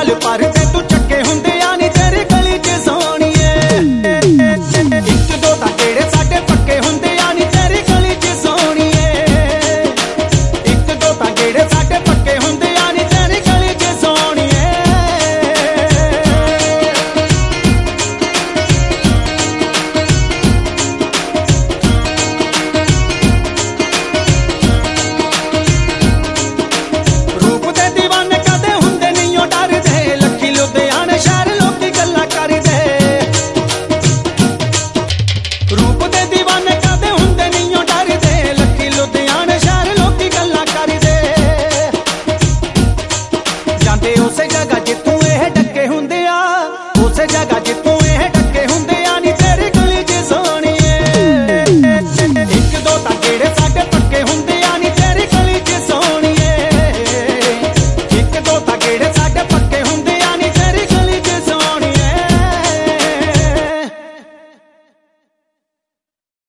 बोल पर ते तू चक्के हुंदे आनी तेरी गली च सोहणीए। इक दो तां गेड़े साडे पक्के हुंदे आनी तेरी गली च सोहणीए। इक दो तां गेड़े साडे पक्के हुंदे आनी तेरी गली च सोहणीए। रूप दे दीवाने कदे हुंदे नहीं ओ डरदे, लखी लुधियाने शहर लोकी गल्लां करदे। रूप दे दीवाने कदे हुंदे नहीं ओ डरदे, लखी लुधियाने शहर लोकी गल्लां करदे। जांदे उसे जगह